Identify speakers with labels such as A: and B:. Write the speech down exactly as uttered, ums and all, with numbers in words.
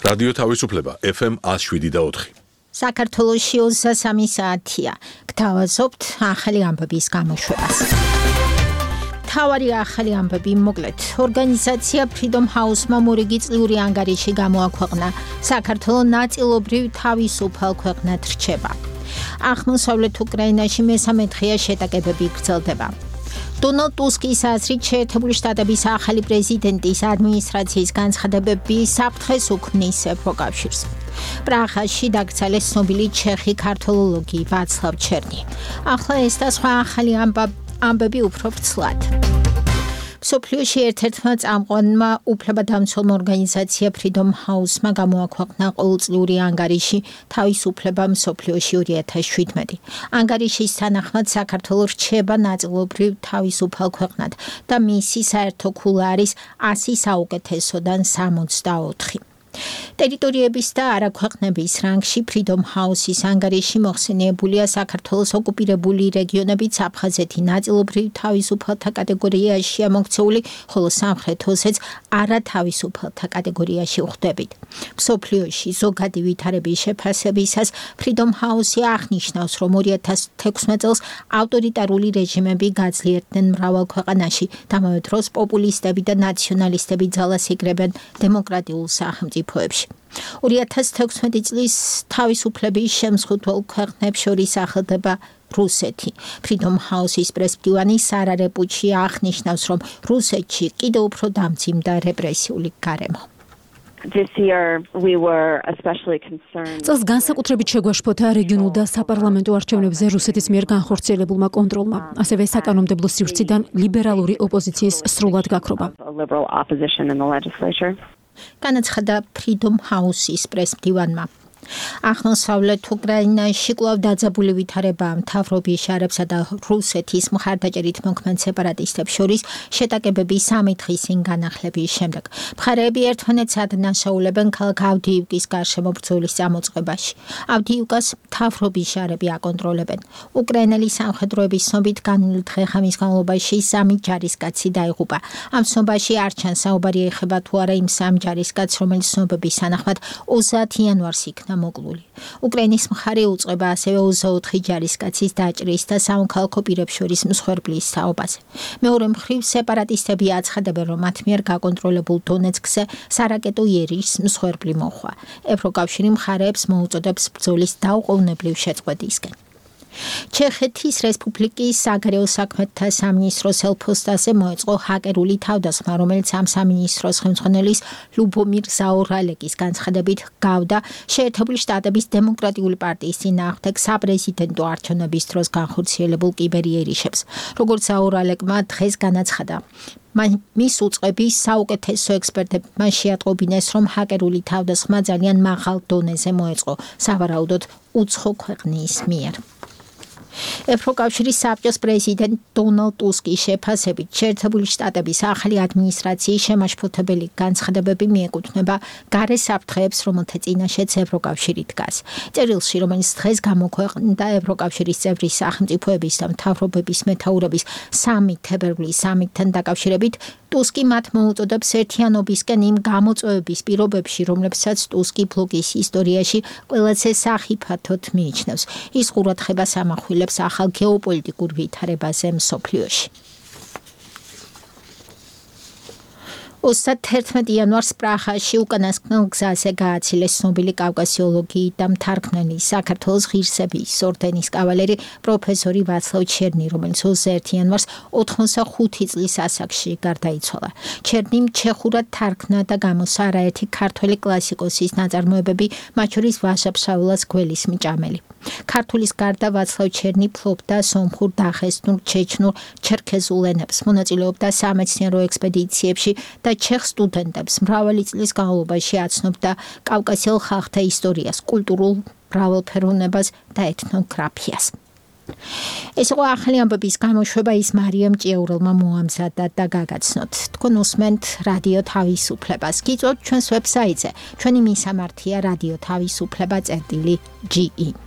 A: რადიო თავისუფლება ეფ ემ one oh seven და four.
B: საქართველოში ოცდასამი საათია. გთავაზობთ ახალი ამბების გამოშვებას. თავარი ახალი ამბები მოკლედ. ორგანიზაცია Freedom House-მა მორიგი წლიური ანგარიში გამოაქვეყნა. საქართველო ნაწილობრივ თავისუფალ ქვეყნად რჩება. აღმოსავლეთ უკრაინაში მესამე დღეა შეტაკებები გრძელდება. დონალდ ტუსკის აზრით შეერთებული შტატების ახალი პრეზიდენტის ადმინისტრაციის განცხადებები საფრთხეს უქმნის ევროკავშირს. პრაღაში დაკრძალეს ცნობილი ჩეხი ქართველოლოგი ვაცლავ ჩერნი. ახლა ეს და სხვა ახალი ამბები უფრო ვრცლად. მსოფლიოში ერთ-ერთმა წამყვანმა უფლებადამცველმა ორგანიზაცია Freedom House-მა გამოაქვეყნა ყოველწლიური ანგარიში თავისუფლება მსოფლიოში two thousand seventeen. ანგარიშის თანახმად საქართველო რჩება ნაწილობრივ თავისუფალ ქვეყნად და მისი საერთო ქულა არის one hundred საუკეთესოდან sixty-four. ტერიტორიების და არაქვეყნების რანგში Freedom House-ის ანგარიში მოხსენიებულია საქართველოს ოკუპირებული რეგიონებიც აფხაზეთი ნაწილობრივ თავისუფალთა კატეგორიაშია მოქცეული, ხოლო სამხრეთ ოსეთს არათავისუფალთა კატეგორიაში ვხვდებით. მსოფლიოში ზოგადი ვითარების შეფასებისას Freedom House-ი აღნიშნავს, რომ two thousand sixteen წელს ავტორიტარული რეჟიმები გაძლიერდნენ მრავალ ქვეყანაში, ამავე დროს პოპულისტები და ნაციონალისტები ძალას იგრებენ დემოკრატიულ სახელმწიფოებში. two thousand sixteen წლის თავისუფლების შემსხუთველ ქვეყნებს შორის სახელდება რუსეთი. Freedom House-ის პრესმდივანი სარა რეპუჩი აღნიშნავს, რომ რუსეთში კიდევ უფრო დამძიმდა რეპრესიული გარემო.
C: This year we were especially concerned.
D: წელს განსაკუთრებით შეგვაშფოთა რეგიონულ და საპარლამენტო არჩევნებზე რუსეთის მიერ განხორციელებულმა კონტროლმა, ასევე საკანონმდებლო სივრციდან ლიბერალური ოპოზიციის სრულად გაქრობა.
B: განაცხადა Freedom House-ის პრესმდივანმა. აღმოსავლეთ უკრაინაში კვლავ დაძაბული ვითარებაა მთავრობის შარებსა და რუსეთის მხარდაჭერით მოქმედ სეპარატისტებს შორის შეტაკებები სამი დღის წინ განახლების შემდეგ. მხარეები ერთმანეთს ადანაშაულებენ ქალაქ ავდიივკის გარშემო ბრძოლის წამოწყებაში. ავდიივკას მთავრობის შარები აკონტროლებენ. უკრაინელი სამხედროების ცნობით განვლილ დღე-ღამის განმავლობაში სამი ჯარისკაცი დაიღუპა. ამ ცნობაში არ ჩანს საუბარი ეხება თუ არა იმ სამ ჯარისკაცს, რომელიც ცნობების თანახმად ოცდაათი იანვარს იქნა მოკლული. უკრაინის მხარე უწყება ასევე ოცდაოთხი ჯარისკაცის დაჭრის და სამოქალაქო პირებს შორის მსხვერპლის თაობაზე. მეორე მხრივ სეპარატისტები აცხადებენ, რომ მათ მიერ გაკონტროლებულ დონეცკზე სარაკეტო იერიშს მსხვერპლი მოჰყვა. ევროკავშირი მხარეებს მოუწოდებს ბრძოლის დაუყოვნებლივ შეწყვეტისკენ. ჩეხეთის რესპუბლიკის საგარეო საქმეთა სამინისტროს ელფოსტაზე მოეწყო ჰაკერული თავდასხმა, რომელიც ამ სამინისტროს ხელმძღვანელის ლუბომირ ზაორალეკის განცხადებით გავდა შეერთებული შტატების დემოკრატიული პარტიის წინააღმდეგ საპრეზიდენტო არჩევნების დროს განხორციელებულ კიბერიერიშებს. როგორც ზაორალეკმა დღეს განაცხადა, მის უწყების საუკეთესო ექსპერტებმა შეატყობინეს, რომ ჰაკერული თავდასხმა ძალიან მაღალ დონეზე მოეწყო, სავარაუდოდ უცხო ქვეყნის მიერ. ევროკავშირის საბჭოს პრეზიდენტ დონალდ ტუსკის შეფასებით შეერთებული შტატების ახალი ადმინისტრაციის შემაშფოთებელი განცხადებები მიეკუთვნება გარე საფრთხეებს, რომელთა წინაშეც ევროკავშირი დგას. წერილში, რომელიც დღეს გამოქვეყნდა ევროკავშირის წევრი სახელმწიფოების და მთავრობების მეთაურების სამი თებერვლის სამიტთან დაკავშირებით, ტუსკი მათ მოუწოდებს ერთიანობისკენ იმ გამოწვევების პირობებში, რომლებსაც ტუსკი ბლოკის ისტორიაში ყველაზე სახიფათოდ მიიჩნევს. ის ყურადღებას ამახვილებს ახალ გეოპოლიტიკურ ვითარებაზე მსოფლიოში. ოცდაათი იანვარს პრაღაში უკანასკნელ გზაზე გააცილეს ცნობილი კავკასიოლოგი და მთარგმნელი საქართველოს ღირსების ორდენის კავალერი პროფესორი ვაცლავ ჩერნი, რომელიც ოცდაერთი იანვარს ოთხმოცდახუთი წლის ასაკში გარდაიცვალა. ჩერნიმ ჩეხურად თარგმნა და გამოსცა არაერთი ქართველი კლასიკოსის ნაწარმოებები, მათ შორის ვაშა-ფშაველას გველის მჭამელი. ქართულის გარდა ვაცლავ ჩერნი ფლობდა სომხურ, დაღესტნურ, ჩეჩნურ, ჩერქეზულ ენებს, მონაწილეობდა სამეცნიერო ექსპედიციებში და ჩეხ სტუდენტებს მრავალი წლის განმავლობაში აცნობდა კავკასიელ ხალხთა ისტორიას, კულტურულ მრავალფეროვნებას და ეთნოგრაფიას. ეს იყო ახალი ამბების გამოშვება, ის მარიამ ჭიაურელმა მოამზადა და გაგაცნოთ. თქვენ უსმენთ რადიო თავისუფლებას. გიწვევთ ჩვენს ვებსაიტზე. ჩვენი მისამართია რადიო თავისუფლება წერტილი ჯი ი.